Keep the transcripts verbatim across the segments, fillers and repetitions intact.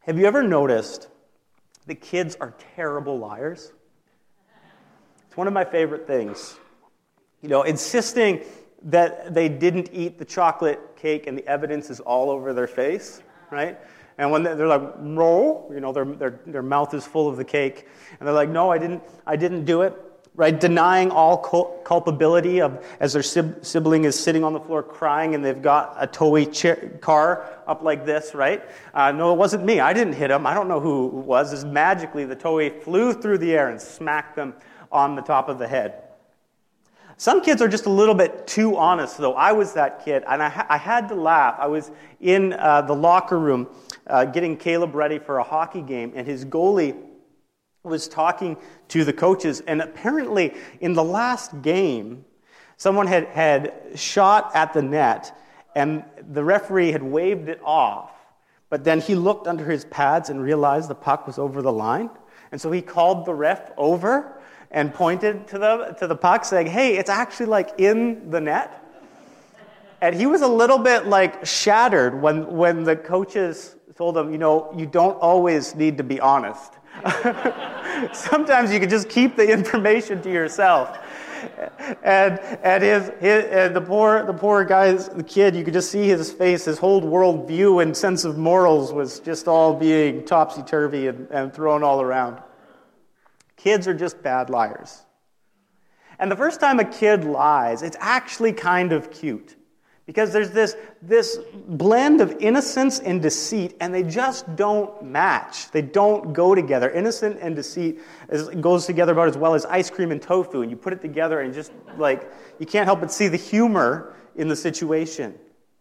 Have you ever noticed that kids are terrible liars? It's one of my favorite things. You know, insisting that they didn't eat the chocolate cake and the evidence is all over their face, right? And when they're like, no, you know, their their their mouth is full of the cake, and they're like, no, I didn't, I didn't do it, right? Denying all cul- culpability of as their sib- sibling is sitting on the floor crying, and they've got a toy chair, car up like this, right? Uh, no, it wasn't me. I didn't hit him. I don't know who it was. Just magically, the toy flew through the air and smacked them on the top of the head. Some kids are just a little bit too honest, though. I was that kid, and I, ha- I had to laugh. I was in uh, the locker room uh, getting Caleb ready for a hockey game, and his goalie was talking to the coaches, and apparently in the last game, someone had, had shot at the net, and the referee had waved it off, but then he looked under his pads and realized the puck was over the line, and so he called the ref over and pointed to the to the puck, saying, hey, it's actually like in the net. And he was a little bit like shattered when, when the coaches told him, you know, you don't always need to be honest. Sometimes you can just keep the information to yourself. And and his, his and the poor the poor guy's the kid, you could just see his face, his whole world view and sense of morals was just all being topsy-turvy and, and thrown all around. Kids are just bad liars. And the first time a kid lies, it's actually kind of cute. Because there's this, this blend of innocence and deceit, and they just don't match. They don't go together. Innocent and deceit is, goes together about as well as ice cream and tofu. And you put it together and just, like, you can't help but see the humor in the situation.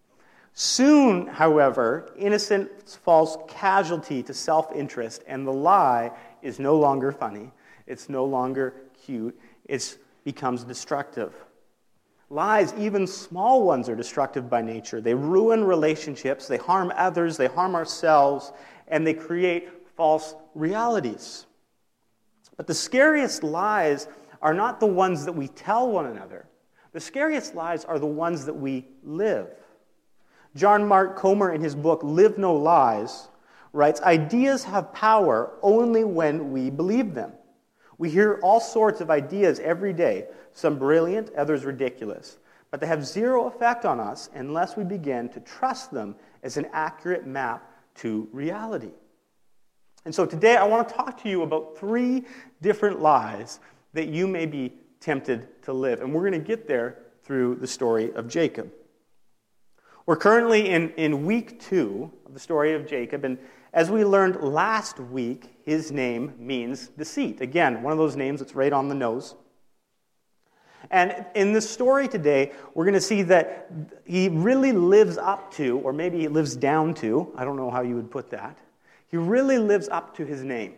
Soon, however, innocence falls casualty to self-interest, and the lie is no longer funny. It's no longer cute. It becomes destructive. Lies, even small ones, are destructive by nature. They ruin relationships, they harm others, they harm ourselves, and they create false realities. But the scariest lies are not the ones that we tell one another. The scariest lies are the ones that we live. John Mark Comer, in his book, Live No Lies, writes, ideas have power only when we believe them. We hear all sorts of ideas every day, some brilliant, others ridiculous, but they have zero effect on us unless we begin to trust them as an accurate map to reality. And so today I want to talk to you about three different lies that you may be tempted to live. And we're going to get there through the story of Jacob. We're currently in, in week two of the story of Jacob, and as we learned last week, his name means deceit. Again, one of those names that's right on the nose. And in this story today, we're going to see that he really lives up to, or maybe he lives down to, I don't know how you would put that, he really lives up to his name.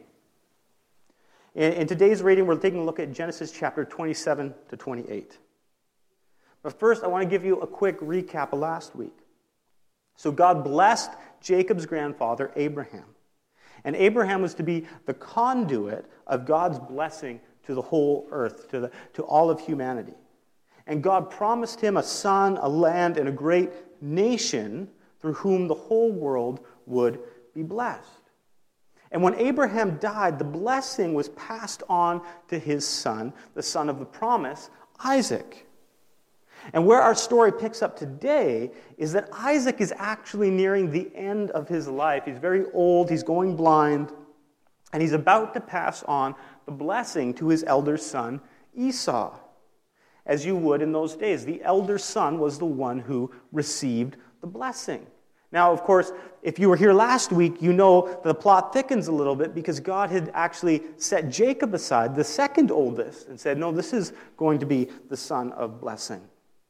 In, in today's reading, we're taking a look at Genesis chapter twenty-seven to twenty-eight. But first, I want to give you a quick recap of last week. So God blessed Jacob's grandfather, Abraham. And Abraham was to be the conduit of God's blessing to the whole earth, to, the, to all of humanity. And God promised him a son, a land, and a great nation through whom the whole world would be blessed. And when Abraham died, the blessing was passed on to his son, the son of the promise, Isaac. And where our story picks up today is that Isaac is actually nearing the end of his life. He's very old, he's going blind, and he's about to pass on the blessing to his elder son, Esau. As you would in those days, the elder son was the one who received the blessing. Now, of course, if you were here last week, you know that the plot thickens a little bit because God had actually set Jacob aside, the second oldest, and said, no, this is going to be the son of blessing.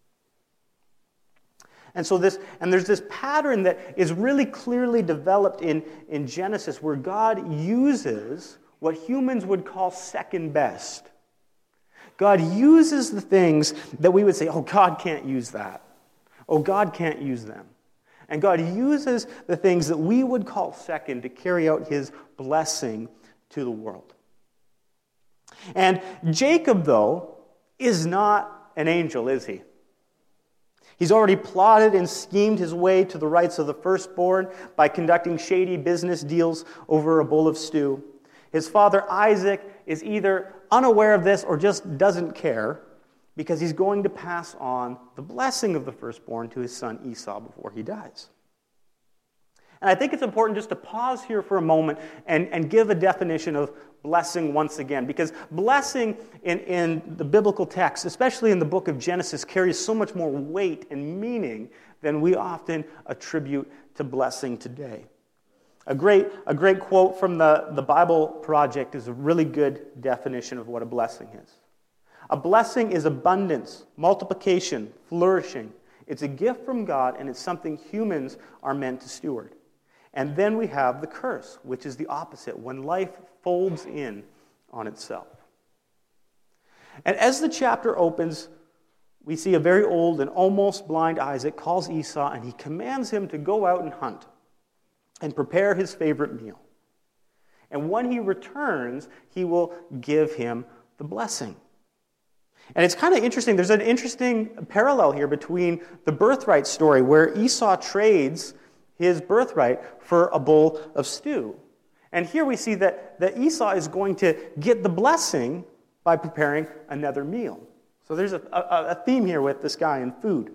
And so this, and there's this pattern that is really clearly developed in, in Genesis where God uses what humans would call second best. God uses the things that we would say, oh, God can't use that. Oh, God can't use them. And God uses the things that we would call second to carry out his blessing to the world. And Jacob, though, is not an angel, is he? He's already plotted and schemed his way to the rights of the firstborn by conducting shady business deals over a bowl of stew. His father Isaac is either unaware of this or just doesn't care, because he's going to pass on the blessing of the firstborn to his son Esau before he dies. And I think it's important just to pause here for a moment and, and give a definition of blessing once again, because blessing in, in the biblical text, especially in the book of Genesis, carries so much more weight and meaning than we often attribute to blessing today. A great, a great quote from the, the Bible Project is a really good definition of what a blessing is. A blessing is abundance, multiplication, flourishing. It's a gift from God, and it's something humans are meant to steward. And then we have the curse, which is the opposite, when life folds in on itself. And as the chapter opens, we see a very old and almost blind Isaac calls Esau, and he commands him to go out and hunt and prepare his favorite meal. And when he returns, he will give him the blessing. And it's kind of interesting. There's an interesting parallel here between the birthright story, where Esau trades his birthright for a bowl of stew. And here we see that, that Esau is going to get the blessing by preparing another meal. So there's a, a, a theme here with this guy and food.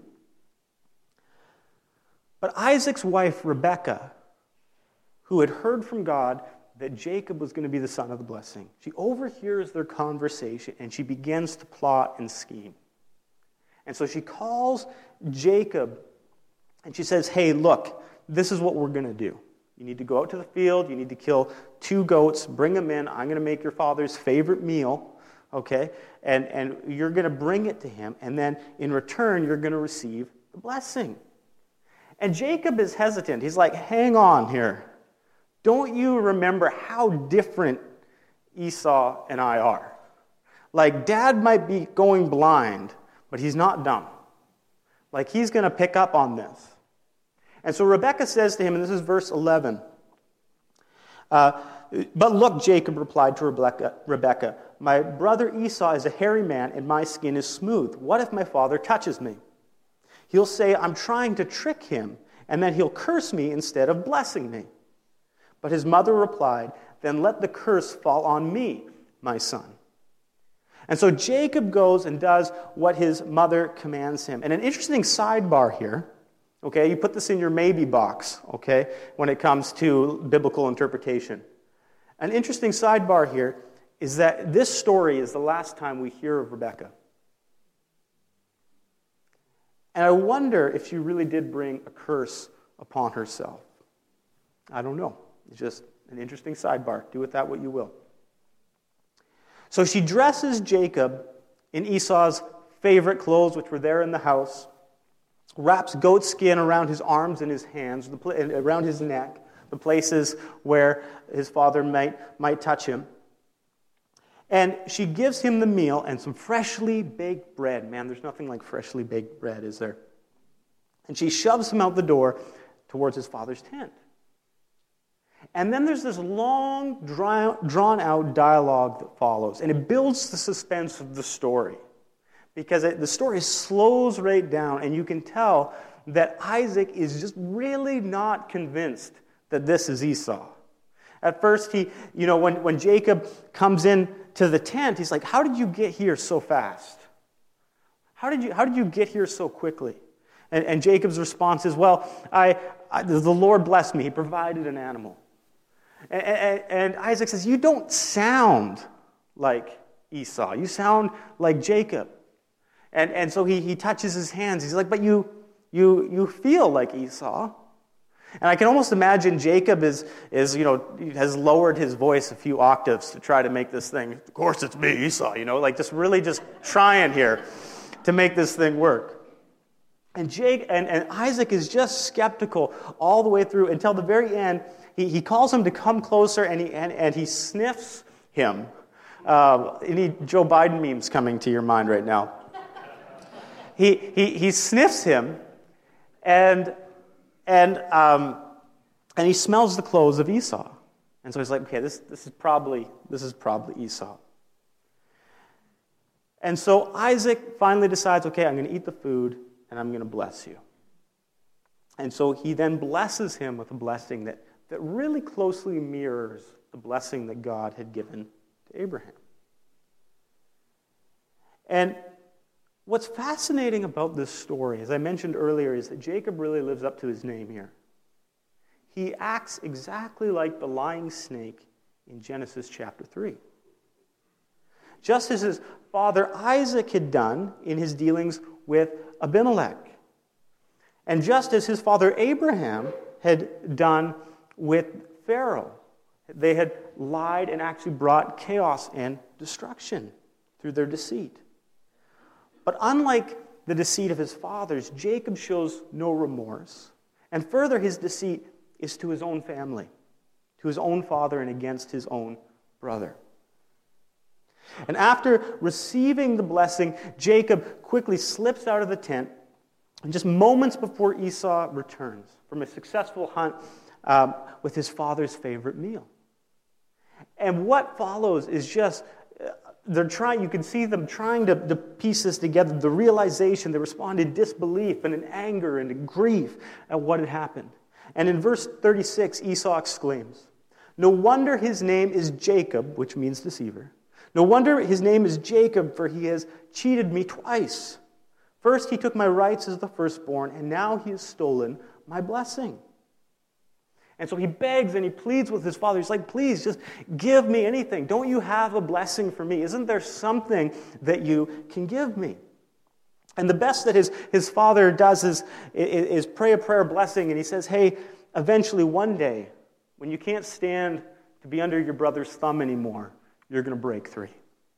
But Isaac's wife, Rebekah, who had heard from God that Jacob was going to be the son of the blessing, she overhears their conversation and she begins to plot and scheme. And so she calls Jacob and she says, hey, look, this is what we're going to do. You need to go out to the field. You need to kill two goats. Bring them in. I'm going to make your father's favorite meal, okay? And, and you're going to bring it to him. And then in return, you're going to receive the blessing. And Jacob is hesitant. He's like, hang on here. Don't you remember how different Esau and I are? Like, Dad might be going blind, but he's not dumb. Like, he's going to pick up on this. And so Rebekah says to him, and this is verse eleven, uh, but look, Jacob replied to Rebekah, Rebekah, my brother Esau is a hairy man, and my skin is smooth. What if my father touches me? He'll say, I'm trying to trick him, and then he'll curse me instead of blessing me. But his mother replied, then let the curse fall on me, my son. And so Jacob goes and does what his mother commands him. And an interesting sidebar here, okay, you put this in your maybe box, okay, when it comes to biblical interpretation. An interesting sidebar here is that this story is the last time we hear of Rebekah. And I wonder if she really did bring a curse upon herself. I don't know. It's just an interesting sidebar. Do with that what you will. So she dresses Jacob in Esau's favorite clothes, which were there in the house, wraps goat skin around his arms and his hands, around his neck, the places where his father might, might touch him. And she gives him the meal and some freshly baked bread. Man, there's nothing like freshly baked bread, is there? And she shoves him out the door towards his father's tent. And then there's this long, drawn-out dialogue that follows, and it builds the suspense of the story. Because it, the story slows right down, and you can tell that Isaac is just really not convinced that this is Esau. At first, he, you know, when, when Jacob comes in to the tent, he's like, how did you get here so fast? How did you, how did you get here so quickly? And, and Jacob's response is, well, I, I, the Lord blessed me. He provided an animal. And, and, and Isaac says, you don't sound like Esau. You sound like Jacob. And, and so he, he touches his hands. He's like, but you, you, you feel like Esau. And I can almost imagine Jacob is, is, you know, has lowered his voice a few octaves to try to make this thing, of course it's me, Esau, you know, like just really just trying here to make this thing work. And Jake and, and Isaac is just skeptical all the way through until the very end. He, he calls him to come closer, and he, and, and he sniffs him. Uh, any Joe Biden memes coming to your mind right now? He, he, he sniffs him, and... And um, and he smells the clothes of Esau. And so he's like, okay, this, this is probably this is probably Esau. And so Isaac finally decides, okay, I'm going to eat the food, and and I'm going to bless you. And so he then blesses him with a blessing that, that really closely mirrors the blessing that God had given to Abraham. And what's fascinating about this story, as I mentioned earlier, is that Jacob really lives up to his name here. He acts exactly like the lying snake in Genesis chapter three. Just as his father Isaac had done in his dealings with Abimelech. And just as his father Abraham had done with Pharaoh. They had lied and actually brought chaos and destruction through their deceit. But unlike the deceit of his fathers, Jacob shows no remorse. And further, his deceit is to his own family, to his own father and against his own brother. And after receiving the blessing, Jacob quickly slips out of the tent, and just moments before Esau returns from a successful hunt um, with his father's favorite meal. And what follows is just, uh, they're trying, you can see them trying to, to piece this together, the realization, they respond in disbelief and in anger and in grief at what had happened. And in verse thirty-six, Esau exclaims, "No wonder his name is Jacob," which means deceiver. "No wonder his name is Jacob, for he has cheated me twice. First he took my rights as the firstborn, and now he has stolen my blessing." And so he begs and he pleads with his father. He's like, "Please, just give me anything. Don't you have a blessing for me? Isn't there something that you can give me?" And the best that his, his father does is, is, is pray a prayer blessing, and he says, "Hey, eventually one day, when you can't stand to be under your brother's thumb anymore, you're going to break free."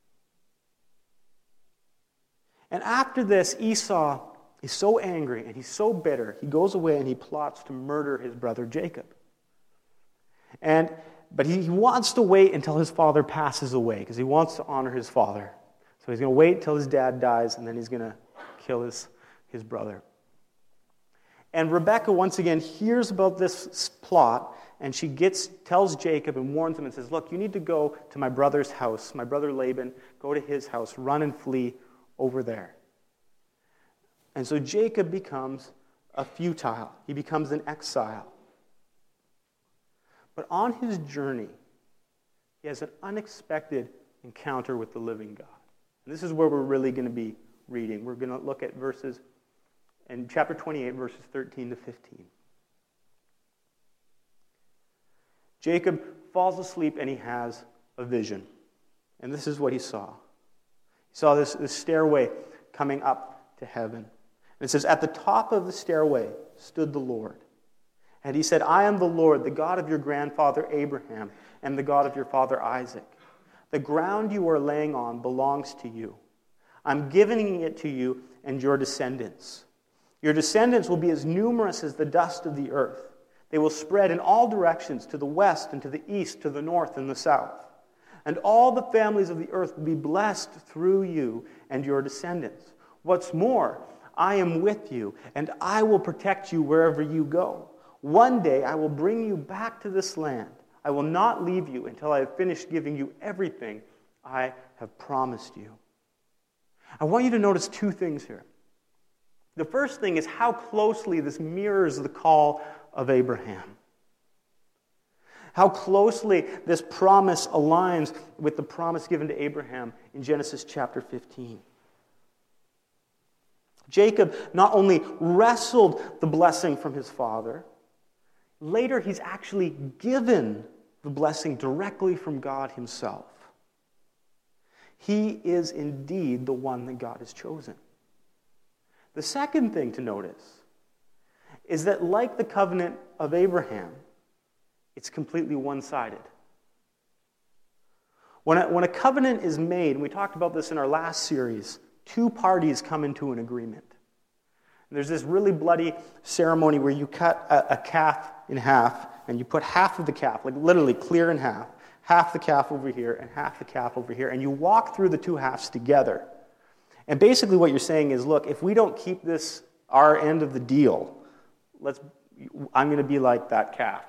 And after this, Esau is so angry and he's so bitter, he goes away and he plots to murder his brother Jacob. And but he wants to wait until his father passes away because he wants to honor his father. So he's going to wait till his dad dies, and then he's going to kill his, his brother. And Rebekah once again hears about this plot, and she gets tells Jacob and warns him and says, "Look, you need to go to my brother's house, my brother Laban, go to his house, run and flee over there." And so Jacob becomes a futile. He becomes an exile. But on his journey, he has an unexpected encounter with the living God. And this is where we're really going to be reading. We're going to look at verses in chapter twenty-eight, verses thirteen to fifteen. Jacob falls asleep and he has a vision. And this is what he saw. He saw this, this stairway coming up to heaven. And it says, "At the top of the stairway stood the Lord. And he said, 'I am the Lord, the God of your grandfather Abraham and the God of your father Isaac. The ground you are laying on belongs to you. I'm giving it to you and your descendants. Your descendants will be as numerous as the dust of the earth. They will spread in all directions, to the west and to the east, to the north and the south. And all the families of the earth will be blessed through you and your descendants. What's more, I am with you, and I will protect you wherever you go. One day I will bring you back to this land. I will not leave you until I have finished giving you everything I have promised you.'" I want you to notice two things here. The first thing is how closely this mirrors the call of Abraham. How closely this promise aligns with the promise given to Abraham in Genesis chapter fifteen. Jacob not only wrestled the blessing from his father, later he's actually given the blessing directly from God himself. He is indeed the one that God has chosen. The second thing to notice is that, like the covenant of Abraham, it's completely one-sided. When a, when a covenant is made, and we talked about this in our last series, two parties come into an agreement. And there's this really bloody ceremony where you cut a, a calf in half, and you put half of the calf, like literally clear in half, half the calf over here and half the calf over here, and you walk through the two halves together. And basically what you're saying is, look, if we don't keep this, our end of the deal, let's, I'm going to be like that calf.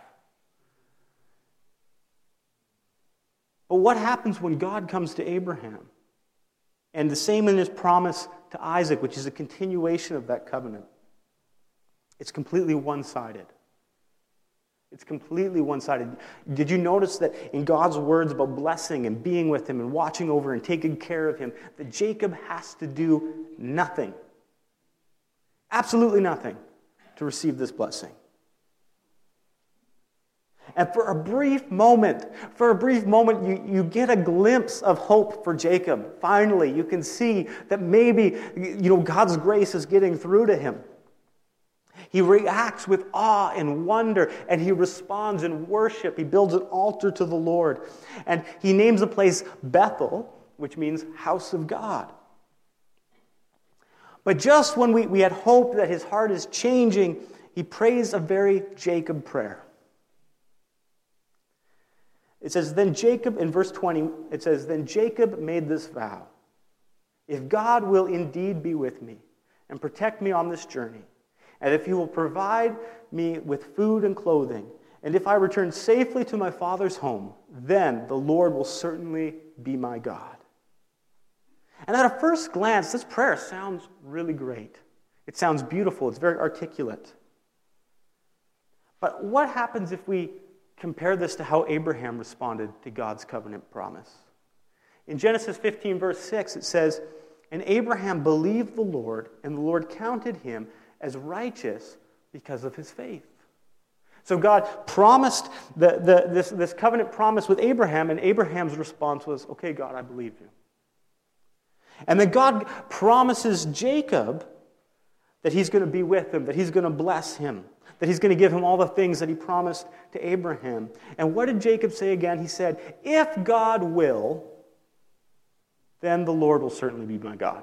But what happens when God comes to Abraham? And the same in his promise to Isaac, which is a continuation of that covenant. It's completely one-sided. It's completely one-sided. Did you notice that in God's words about blessing and being with him and watching over and taking care of him, that Jacob has to do nothing, absolutely nothing, to receive this blessing? And for a brief moment, for a brief moment, you, you get a glimpse of hope for Jacob. Finally, you can see that maybe, you know, God's grace is getting through to him. He reacts with awe and wonder, and he responds in worship. He builds an altar to the Lord. And he names the place Bethel, which means house of God. But just when we, we had hope that his heart is changing, he prays a very Jacob prayer. It says, then Jacob, in verse twenty, it says, then Jacob made this vow. If God will indeed be with me and protect me on this journey, and if he will provide me with food and clothing, and if I return safely to my father's home, then the Lord will certainly be my God. And at a first glance, this prayer sounds really great. It sounds beautiful. It's very articulate. But what happens if we compare this to how Abraham responded to God's covenant promise? In Genesis fifteen, verse six, it says, and Abraham believed the Lord, and the Lord counted him as righteous because of his faith. So God promised the, the, this, this covenant promise with Abraham, and Abraham's response was, okay, God, I believe you. And then God promises Jacob that he's going to be with him, that he's going to bless him, that he's going to give him all the things that he promised to Abraham. And what did Jacob say again? He said, if God will, then the Lord will certainly be my God.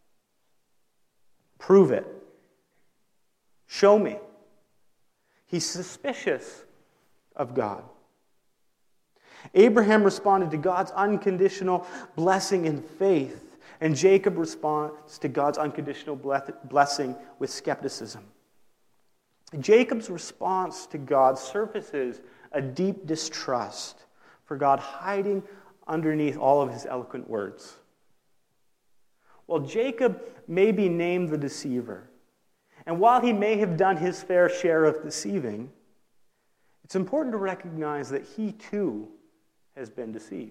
Prove it. Show me. He's suspicious of God. Abraham responded to God's unconditional blessing in faith, and Jacob responds to God's unconditional blessing with skepticism. Jacob's response to God surfaces a deep distrust for God hiding underneath all of his eloquent words. Well, Jacob may be named the deceiver, and while he may have done his fair share of deceiving, it's important to recognize that he too has been deceived.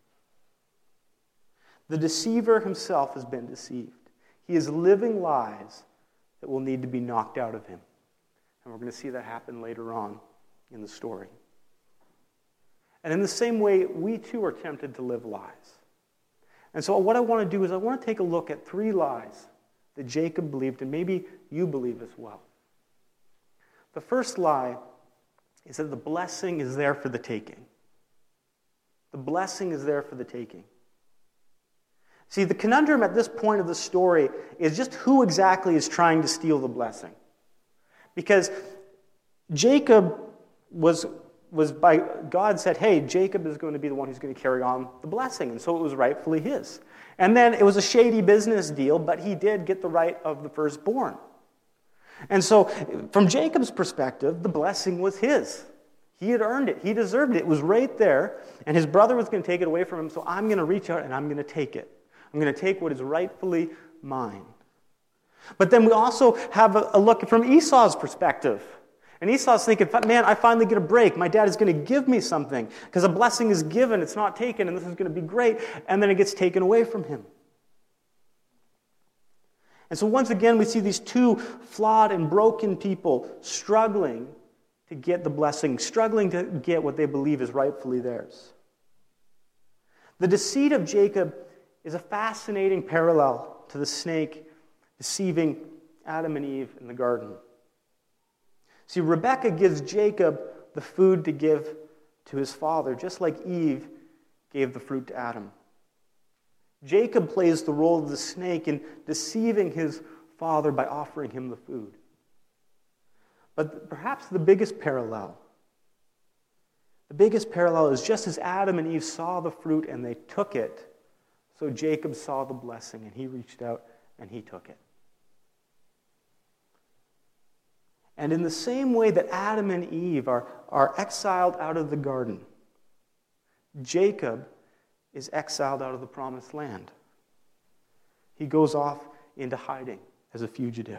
The deceiver himself has been deceived. He is living lies that will need to be knocked out of him. And we're going to see that happen later on in the story. And in the same way, we too are tempted to live lies. And so what I want to do is I want to take a look at three lies that Jacob believed, and maybe you believe as well. The first lie is that the blessing is there for the taking. The blessing is there for the taking. See, the conundrum at this point of the story is just who exactly is trying to steal the blessing. Because Jacob was, was by, God said, hey, Jacob is going to be the one who's going to carry on the blessing. And so it was rightfully his. And then it was a shady business deal, but he did get the right of the firstborn. And so from Jacob's perspective, the blessing was his. He had earned it. He deserved it. It was right there. And his brother was going to take it away from him, so I'm going to reach out and I'm going to take it. I'm going to take what is rightfully mine. But then we also have a, a look from Esau's perspective. And Esau's thinking, man, I finally get a break. My dad is going to give me something because a blessing is given, it's not taken, and this is going to be great. And then it gets taken away from him. And so once again, we see these two flawed and broken people struggling to get the blessing, struggling to get what they believe is rightfully theirs. The deceit of Jacob is a fascinating parallel to the snake deceiving Adam and Eve in the garden. See, Rebekah gives Jacob the food to give to his father, just like Eve gave the fruit to Adam. Jacob plays the role of the snake in deceiving his father by offering him the food. But perhaps the biggest parallel, the biggest parallel is just as Adam and Eve saw the fruit and they took it, so Jacob saw the blessing and he reached out and he took it. And in the same way that Adam and Eve are, are exiled out of the garden, Jacob is exiled out of the promised land. He goes off into hiding as a fugitive.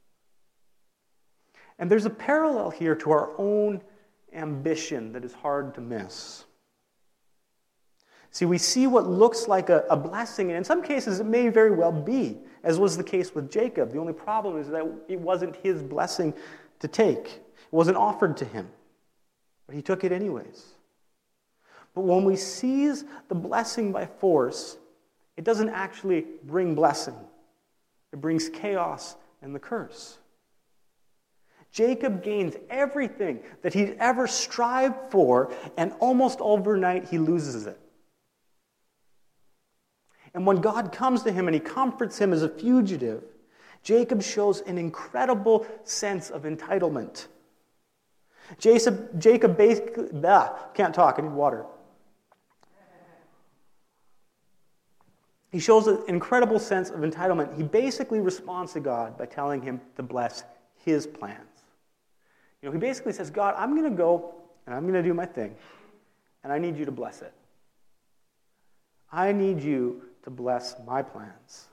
And there's a parallel here to our own ambition that is hard to miss. See, we see what looks like a, a blessing, and in some cases it may very well be, as was the case with Jacob. The only problem is that it wasn't his blessing to take. It wasn't offered to him, but he took it anyways. But when we seize the blessing by force, it doesn't actually bring blessing. It brings chaos and the curse. Jacob gains everything that he'd ever strived for, and almost overnight he loses it. And when God comes to him and he comforts him as a fugitive, Jacob shows an incredible sense of entitlement. Jacob, Jacob basically, ah, can't talk, I need water. He shows an incredible sense of entitlement. He basically responds to God by telling him to bless his plans. You know, he basically says, God, I'm going to go and I'm going to do my thing, and I need you to bless it. I need you to bless my plans.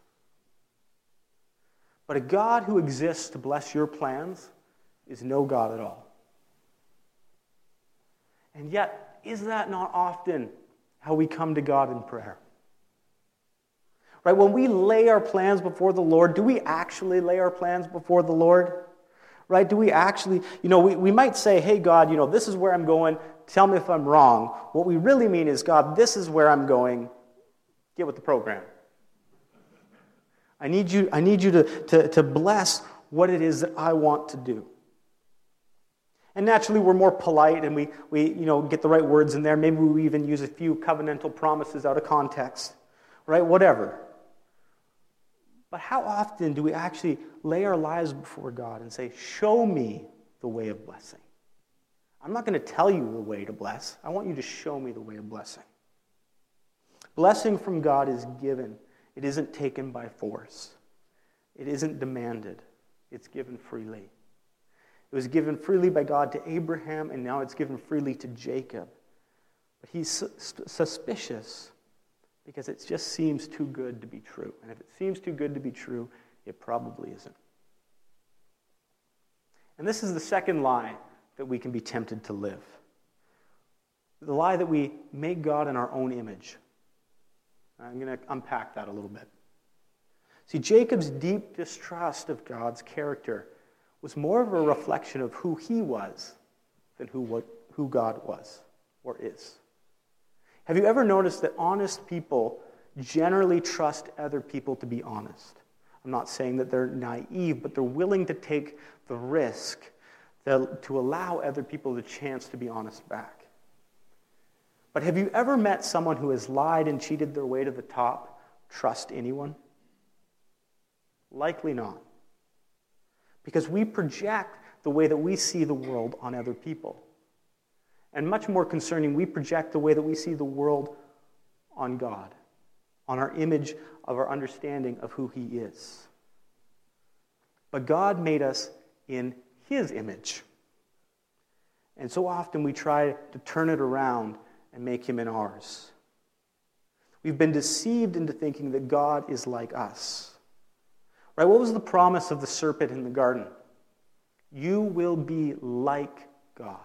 But a God who exists to bless your plans is no God at all. And yet, is that not often how we come to God in prayer? Right? When we lay our plans before the Lord, do we actually lay our plans before the Lord? Right? Do we actually, you know, we, we might say, hey, God, you know, this is where I'm going. Tell me if I'm wrong. What we really mean is, God, this is where I'm going. Get with the program. I need you, I need you to, to, to bless what it is that I want to do. And naturally, we're more polite and we, we you know, get the right words in there. Maybe we even use a few covenantal promises out of context. Right? Whatever. But how often do we actually lay our lives before God and say, show me the way of blessing? I'm not going to tell you the way to bless. I want you to show me the way of blessing. Blessing from God is given. It isn't taken by force. It isn't demanded. It's given freely. It was given freely by God to Abraham, and now it's given freely to Jacob. But he's su- suspicious because it just seems too good to be true. And if it seems too good to be true, it probably isn't. And this is the second lie that we can be tempted to live. The lie that we make God in our own image. I'm going to unpack that a little bit. See, Jacob's deep distrust of God's character was more of a reflection of who he was than who, what, who God was or is. Have you ever noticed that honest people generally trust other people to be honest? I'm not saying that they're naive, but they're willing to take the risk to allow other people the chance to be honest back. But have you ever met someone who has lied and cheated their way to the top trust anyone? Likely not. Because we project the way that we see the world on other people. And much more concerning, we project the way that we see the world on God, on our image of our understanding of who he is. But God made us in his image. And so often we try to turn it around and make him in ours. We've been deceived into thinking that God is like us. Right? What was the promise of the serpent in the garden? You will be like God.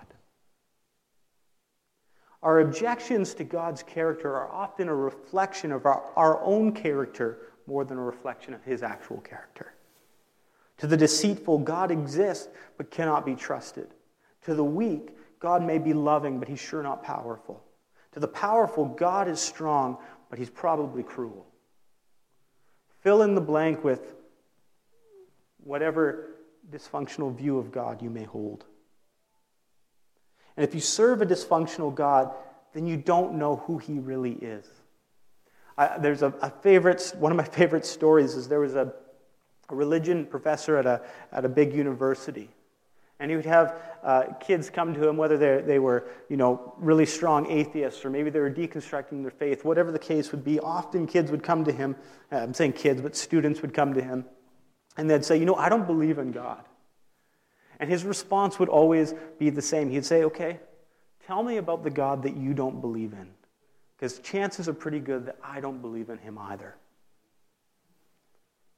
Our objections to God's character are often a reflection of our, our own character more than a reflection of his actual character. To the deceitful, God exists but cannot be trusted. To the weak, God may be loving, but he's sure not powerful. To the powerful, God is strong, but he's probably cruel. Fill in the blank with whatever dysfunctional view of God you may hold. And if you serve a dysfunctional God, then you don't know who he really is. I, there's a, a favorite, one of my favorite stories is there was a, a religion professor at a, at a big university. And he would have uh, kids come to him, whether they were, you know, really strong atheists or maybe they were deconstructing their faith, whatever the case would be. Often kids would come to him, uh, I'm saying kids, but students would come to him, and they'd say, you know, I don't believe in God. And his response would always be the same. He'd say, okay, tell me about the God that you don't believe in, because chances are pretty good that I don't believe in him either.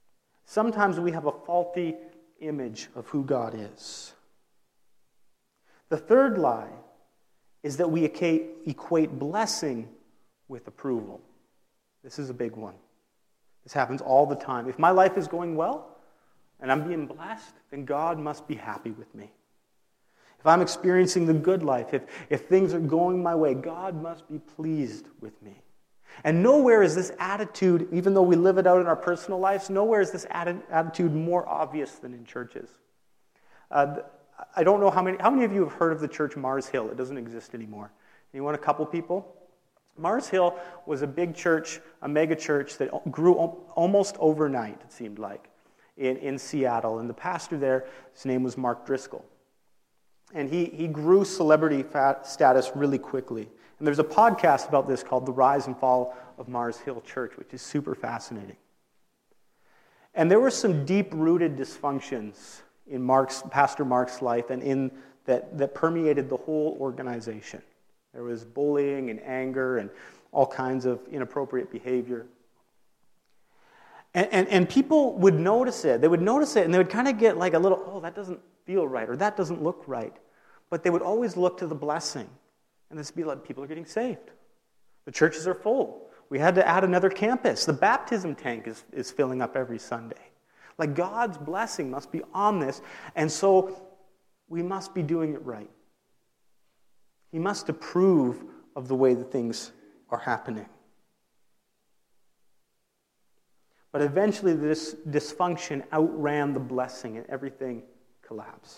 Sometimes we have a faulty image of who God is. The third lie is that we equate blessing with approval. This is a big one. This happens all the time. If my life is going well and I'm being blessed, then God must be happy with me. If I'm experiencing the good life, if, if things are going my way, God must be pleased with me. And nowhere is this attitude, even though we live it out in our personal lives, nowhere is this atti- attitude more obvious than in churches. Uh, I don't know how many, how many of you have heard of the church Mars Hill? It doesn't exist anymore. Anyone, a couple people? Mars Hill was a big church, a mega church that grew o- almost overnight, it seemed like, in, in Seattle. And the pastor there, his name was Mark Driscoll. And he, he grew celebrity fat status really quickly. And there's a podcast about this called The Rise and Fall of Mars Hill Church, which is super fascinating. And there were some deep-rooted dysfunctions in Mark's, Pastor Mark's life and in that, that permeated the whole organization. There was bullying and anger and all kinds of inappropriate behavior. And, and, and people would notice it. They would notice it, and they would kind of get like a little, oh, that doesn't feel right, or that doesn't look right. But they would always look to the blessing. And this would be like, people are getting saved. The churches are full. We had to add another campus. The baptism tank is, is filling up every Sunday. Like, God's blessing must be on this, and so we must be doing it right. He must approve of the way that things are happening. But eventually this dysfunction outran the blessing and everything collapsed.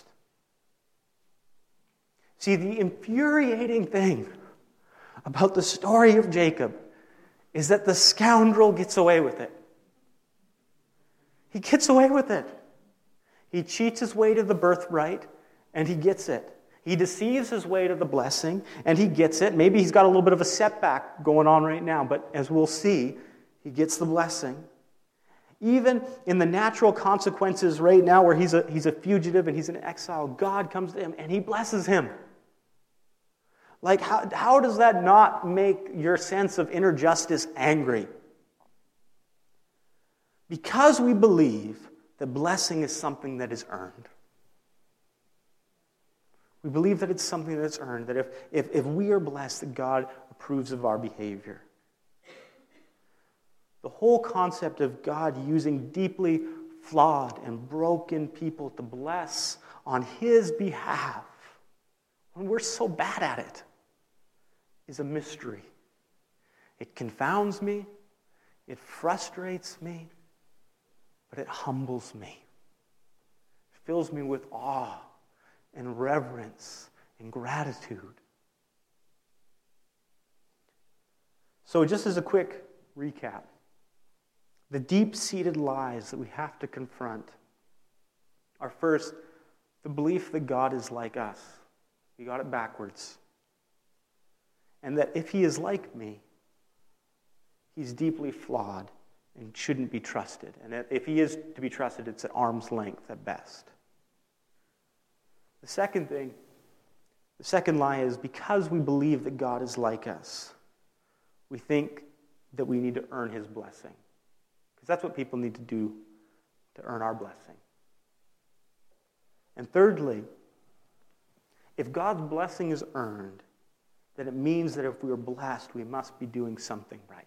See, the infuriating thing about the story of Jacob is that the scoundrel gets away with it. He gets away with it. He cheats his way to the birthright, and he gets it. He deceives his way to the blessing, and he gets it. Maybe he's got a little bit of a setback going on right now, but as we'll see, he gets the blessing. Even in the natural consequences right now where he's a, he's a fugitive and he's in exile, God comes to him and he blesses him. Like, how, how does that not make your sense of inner justice angry? Because we believe that blessing is something that is earned. We believe that it's something that's earned, that if, if, if we are blessed, that God approves of our behavior. The whole concept of God using deeply flawed and broken people to bless on His behalf, when we're so bad at it, is a mystery. It confounds me, it frustrates me, but it humbles me. It fills me with awe and reverence and gratitude. So just as a quick recap, the deep-seated lies that we have to confront are first, the belief that God is like us. We got it backwards. And that if He is like me, He's deeply flawed and shouldn't be trusted. And that if He is to be trusted, it's at arm's length at best. The second thing, the second lie is because we believe that God is like us, we think that we need to earn His blessing. Because that's what people need to do to earn our blessing. And thirdly, if God's blessing is earned, then it means that if we are blessed, we must be doing something right.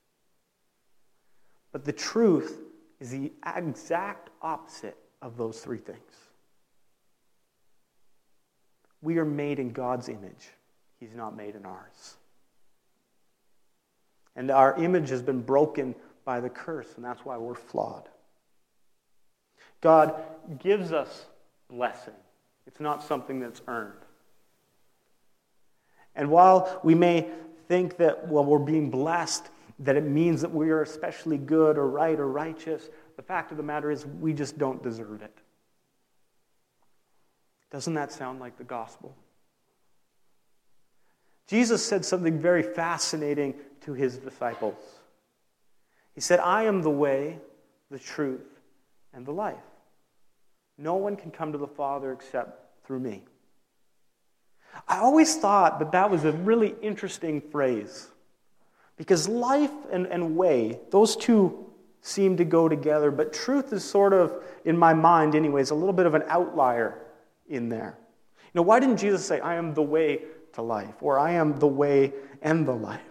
But the truth is the exact opposite of those three things. We are made in God's image. He's not made in ours. And our image has been broken by the curse, and that's why we're flawed. God gives us blessing. It's not something that's earned. And while we may think that, well, we're being blessed, that it means that we are especially good or right or righteous, the fact of the matter is we just don't deserve it. Doesn't that sound like the gospel? Jesus said something very fascinating to His disciples. He said, I am the way, the truth, and the life. No one can come to the Father except through me. I always thought that that was a really interesting phrase. Because life and, and way, those two seem to go together, but truth is sort of, in my mind anyways, a little bit of an outlier in there. You know, why didn't Jesus say, I am the way to life, or I am the way and the life?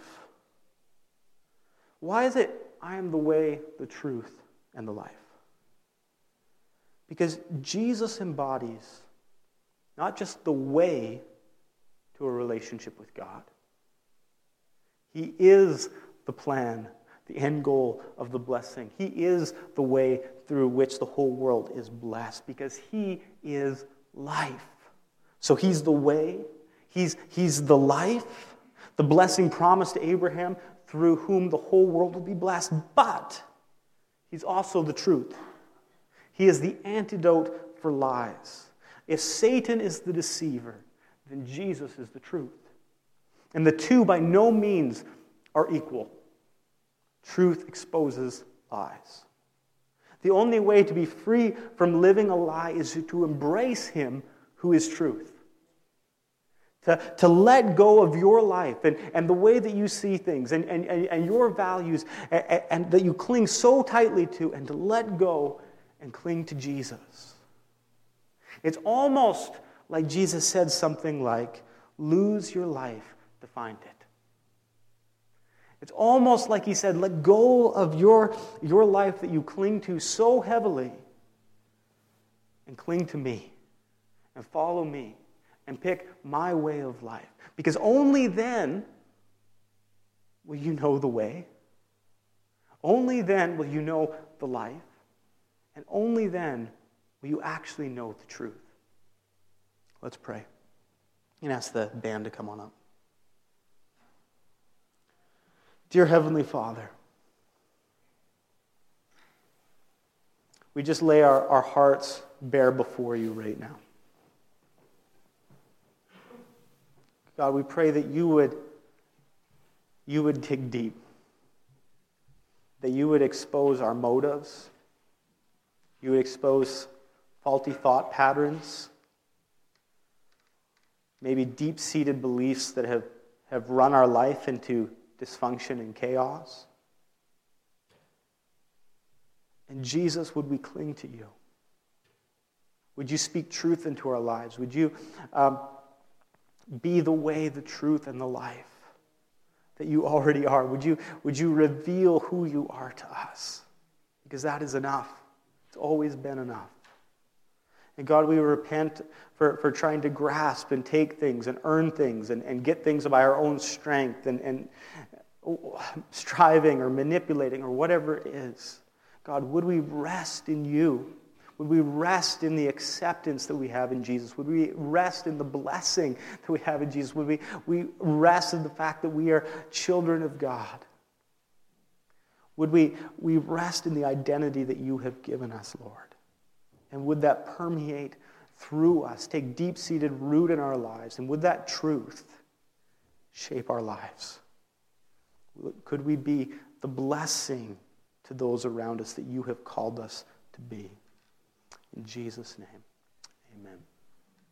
Why is it, I am the way, the truth, and the life? Because Jesus embodies not just the way to a relationship with God. He is the plan, the end goal of the blessing. He is the way through which the whole world is blessed, because he is life. So he's the way, he's, he's the life, the blessing promised to Abraham, through whom the whole world will be blessed. But he's also the truth. He is the antidote for lies. If Satan is the deceiver, then Jesus is the truth. And the two by no means are equal. Truth exposes lies. The only way to be free from living a lie is to embrace him who is truth. To, to let go of your life and, and the way that you see things and, and, and your values and, and that you cling so tightly to, and to let go and cling to Jesus. It's almost like Jesus said something like, lose your life to find it. It's almost like he said, let go of your, your life that you cling to so heavily and cling to me and follow me and pick my way of life. Because only then will you know the way. Only then will you know the life. And only then will you actually know the truth. Let's pray. And ask the band to come on up. Dear Heavenly Father, we just lay our, our hearts bare before you right now. God, we pray that you would, you would dig deep, that you would expose our motives, you would expose faulty thought patterns, maybe deep-seated beliefs that have, have run our life into dysfunction and chaos. And Jesus, would we cling to you? Would you speak truth into our lives? Would you um, be the way, the truth, and the life that you already are? Would you, would you reveal who you are to us? Because that is enough. It's always been enough. And God, we repent for, for trying to grasp and take things and earn things and, and get things by our own strength and, and striving or manipulating or whatever it is. God, would we rest in you? Would we rest in the acceptance that we have in Jesus? Would we rest in the blessing that we have in Jesus? Would we, we rest in the fact that we are children of God? Would we, we rest in the identity that you have given us, Lord? And would that permeate through us, take deep-seated root in our lives? And would that truth shape our lives? Could we be the blessing to those around us that you have called us to be? In Jesus' name, amen.